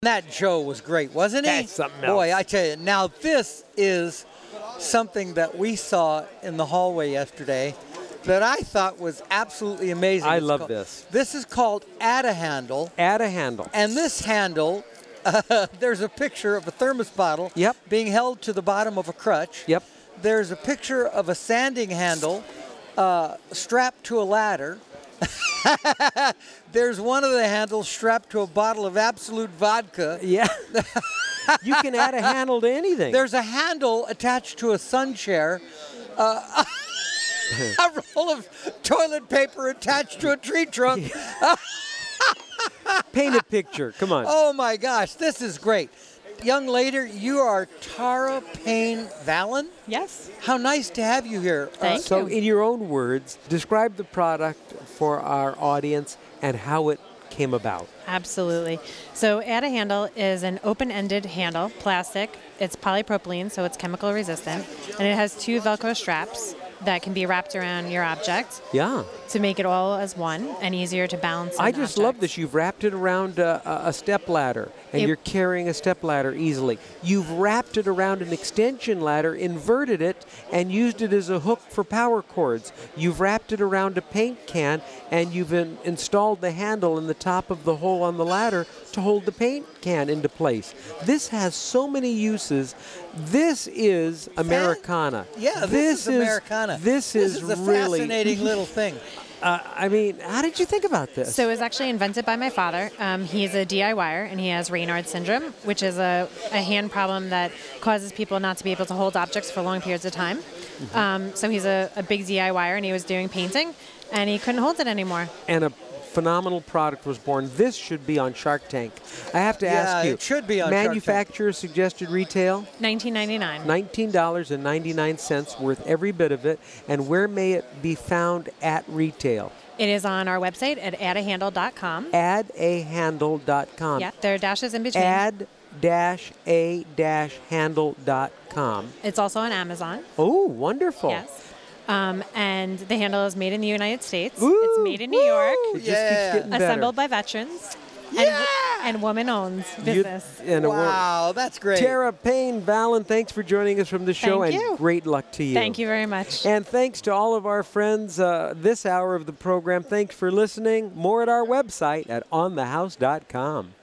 That Joe was great, wasn't he? That's something else. Boy, I tell you, now this is something that we saw in the hallway yesterday that I thought was absolutely amazing. I love this. This is called Add a Handle. Add a handle. And this handle, there's a picture of a thermos bottle Yep. being held to the bottom of a crutch. Yep. There's a picture of a sanding handle strapped to a ladder. There's one of the handles strapped to a bottle of Absolute vodka. Yeah. You can add a handle to anything. There's a handle attached to a sun chair. A roll of toilet paper attached to a tree trunk. Paint a picture. Come on. Oh my gosh, this is great. Young lady, you are Tara Payne Vallon? Yes. How nice to have you here. Thank So you. in your own words, describe the product for our audience and how it came about. Absolutely. So Add a Handle is an open-ended handle, plastic. It's polypropylene, so it's chemical resistant. And it has two Velcro straps that can be wrapped around your object Yeah. to make it all as one and easier to balance. I an just object. love this. You've wrapped it around a step ladder, and you're carrying a step ladder easily. You've wrapped it around an extension ladder, inverted it, and used it as a hook for power cords. You've wrapped it around a paint can, and you've installed the handle in the top of the hole on the ladder to hold the paint can into place. This has so many uses. This is Americana. Yeah, this is Americana. This is a really fascinating little thing. I mean, how did you think about this? So it was actually invented by my father. He's a DIYer, and he has Raynaud's syndrome, which is a hand problem that causes people not to be able to hold objects for long periods of time. So he's a big DIYer, and he was doing painting, and he couldn't hold it anymore. And a phenomenal product was born. This should be on Shark Tank. I have to ask you. It should be on Shark Tank. Manufacturer suggested retail? $19.99. $19.99 worth every bit of it. And where may it be found at retail? It is on our website at addahandle.com. Addahandle.com. Yeah, there are dashes in between. Add-a-handle.com. It's also on Amazon. Oh, wonderful. Yes. And the handle is made in the United States. Ooh, it's made in New York. It just keeps getting better. Assembled by veterans. And woman-owned business. Wow, that's great. Tara Payne Vallon, thanks for joining us from the show, Thank and you. great luck to you. Thank you very much. And thanks to all of our friends this hour of the program. Thanks for listening. More at our website at onthehouse.com.